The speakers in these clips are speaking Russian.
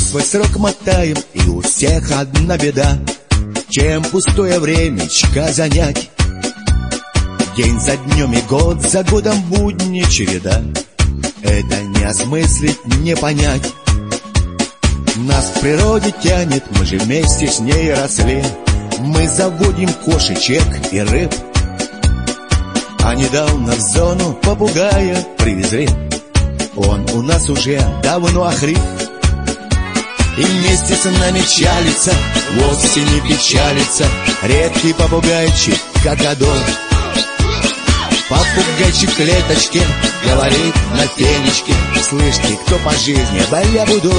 свой срок мотаем, и у всех одна беда: чем пустое времечко занять? День за днем и год за годом будни череда. Это не осмыслить, не понять. Нас в природе тянет, мы же вместе с ней росли. Мы заводим кошечек и рыб, а недавно в зону попугая привезли. Он у нас уже давно охрип, и вместе с нами чалится, вовсе не печалится редкий попугайчик Какадо. Попугайчик в клеточке говорит на фенечке: слышите, кто по жизни, да я буду.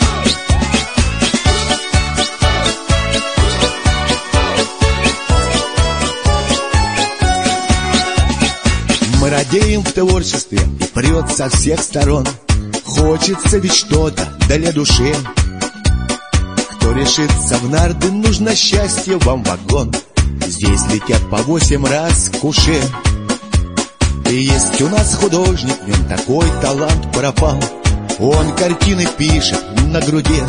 Мы радеем в творчестве, и прет со всех сторон. Хочется ведь что-то для души. Кто решится в нарды, нужно счастье вам вагон. Здесь летят по 8 раз куши. И есть у нас художник, в нем такой талант пропал. Он картины пишет на груди.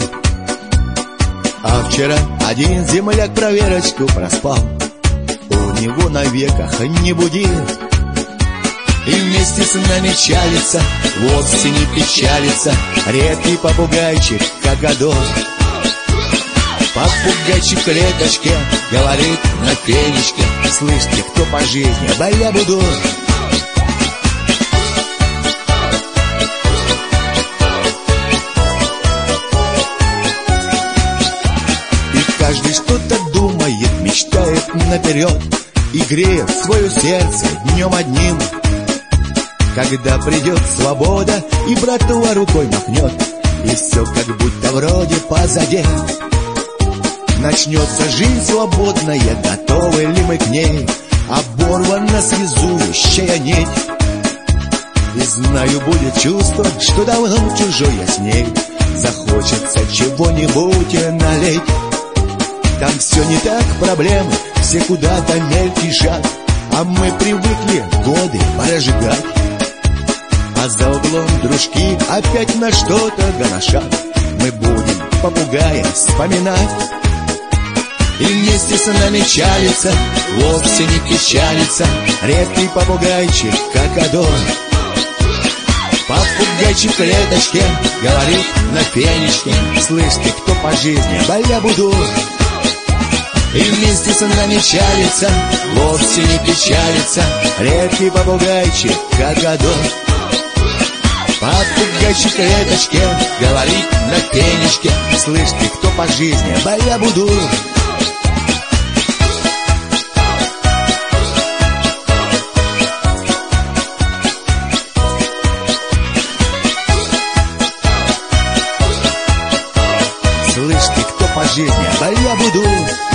А вчера один земляк проверочку проспал. У него на веках не буди. И вместе с нами чалится, вовсе не печалится редкий попугайчик Какадо. Попугайчик в клеточке говорит на фенечке: слышите, кто по жизни, да я буду. И каждый что-то думает, мечтает наперед, и греет свое сердце днем одним. Когда придет свобода, и братва рукой махнет, и все как будто вроде позади. Начнется жизнь свободная, готовы ли мы к ней? Оборвана связующая нить. И знаю, будет чувство, что давно чужое с ней. Захочется чего-нибудь налить. Там все не так, проблемы все куда-то мельтешат, а мы привыкли годы прожигать. А за углом дружки опять на что-то гоношат. Мы будем попугая вспоминать. И вместе с нами чалится, вовсе не печалится редкий попугайчик Какадо. Попугайчик в клеточке говорит на фенечке: слышите, кто по жизни, да я буду. И вместе с нами чалится, вовсе не печалится редкий попугайчик Какадо. Попугайчик в клеточке говорит на фенечке: слышите, кто по жизни, да я буду. Слышите, кто по жизни, да я буду.